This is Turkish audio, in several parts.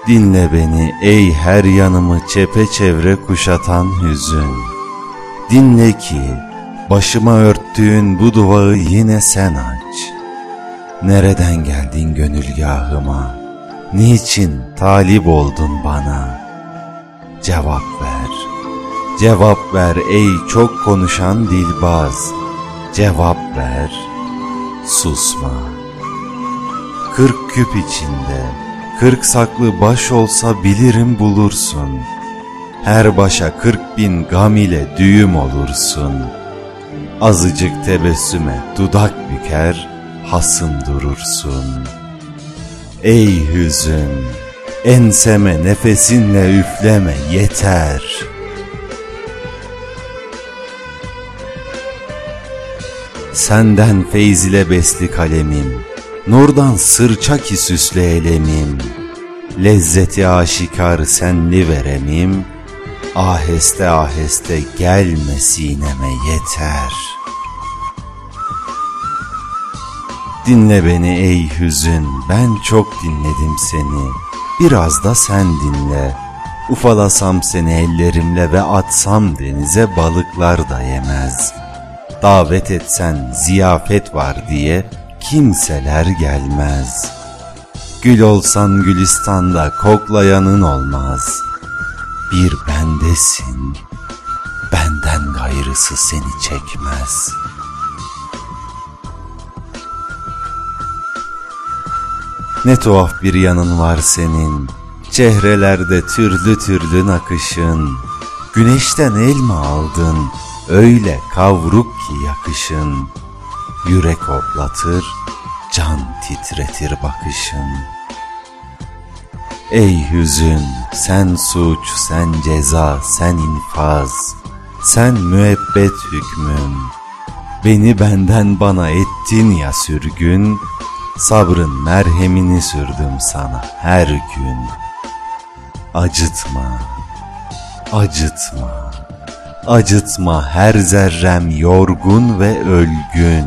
Dinle beni ey her yanımı çepeçevre kuşatan hüzün. Dinle ki başıma örttüğün bu duvağı yine sen aç. Nereden geldin gönülgahıma? Niçin talip oldun bana? Cevap ver, cevap ver ey çok konuşan dilbaz. Cevap ver, susma. 40 küp içinde 40 saklı baş olsa bilirim bulursun. Her başa 40.000 gam ile düğüm olursun. Azıcık tebessüme dudak büker, hasım durursun. Ey hüzün, enseme nefesinle üfleme yeter. Senden feyz ile besli kalemim, nurdan sırça ki süslü elemim. Lezzeti aşikar senli veremim, aheste aheste gelme sineme yeter. Dinle beni ey hüzün, ben çok dinledim seni. Biraz da sen dinle. Ufalasam seni ellerimle ve atsam denize balıklar da yemez. Davet etsen ziyafet var diye kimseler gelmez. Gül olsan Gülistan'da koklayanın olmaz. Bir bendesin, benden gayrısı seni çekmez. Ne tuhaf bir yanın var senin, çehrelerde türlü türlü nakışın. Güneşten el mi aldın, öyle kavruk ki yakışın. Yürek hoplatır, can titretir bakışın. Ey hüzün, sen suç, sen ceza, sen infaz, sen müebbet hükmüm. Beni benden bana ettin ya sürgün, sabrın merhemini sürdüm sana her gün. Acıtma, acıtma, acıtma her zerrem yorgun ve ölgün.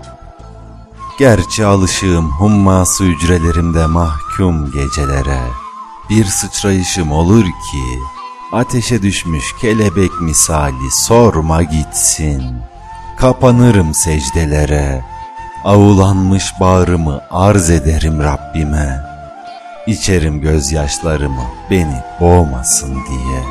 Gerçi alışığım humması hücrelerimde mahkum gecelere. Bir sıçrayışım olur ki ateşe düşmüş kelebek misali sorma gitsin. Kapanırım secdelere, avulanmış bağrımı arz ederim Rabbime. İçerim gözyaşlarımı beni boğmasın diye.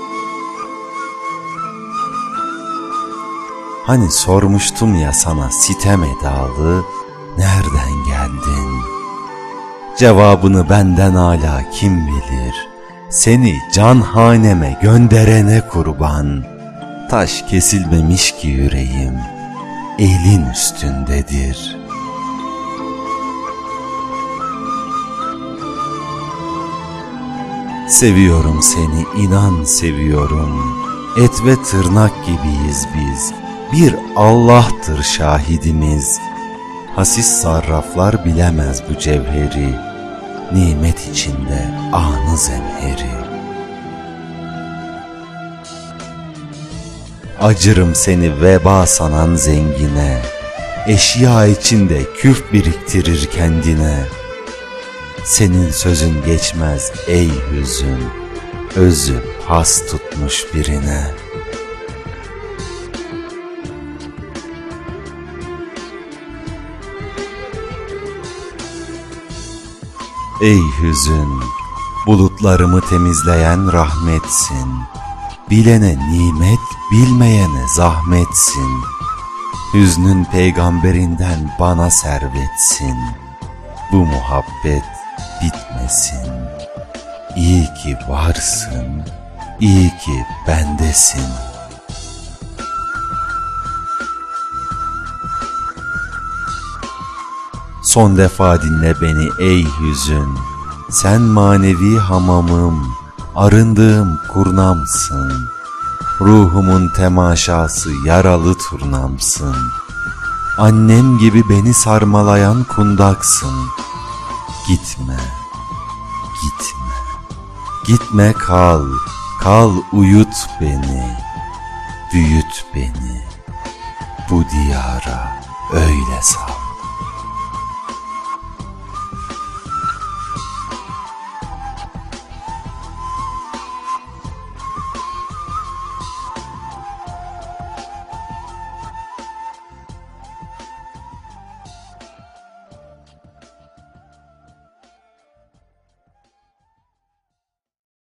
Hani sormuştum ya sana sitem edalı, nereden geldin? Cevabını benden âlâ kim bilir? Seni canhaneme gönderene kurban. Taş kesilmemiş ki yüreğim, elin üstündedir. Seviyorum seni, inan seviyorum. Et ve tırnak gibiyiz biz. Bir Allah'tır şahidimiz. Hasis sarraflar bilemez bu cevheri. Nimet içinde anı zemheri. Acırım seni veba sanan zengine. Eşya içinde küf biriktirir kendine. Senin sözün geçmez ey hüzün, özü has tutmuş birine. Ey hüzün, bulutlarımı temizleyen rahmetsin. Bilene nimet, bilmeyene zahmetsin. Hüznün peygamberinden bana servetsin. Bu muhabbet bitmesin. İyi ki varsın, iyi ki bendesin. Son defa dinle beni ey hüzün. Sen manevi hamamım, arındığım kurnamsın. Ruhumun temaşası yaralı turnamsın. Annem gibi beni sarmalayan kundaksın. Gitme, gitme, gitme kal, kal uyut beni, büyüt beni. Bu diyara öyle sal.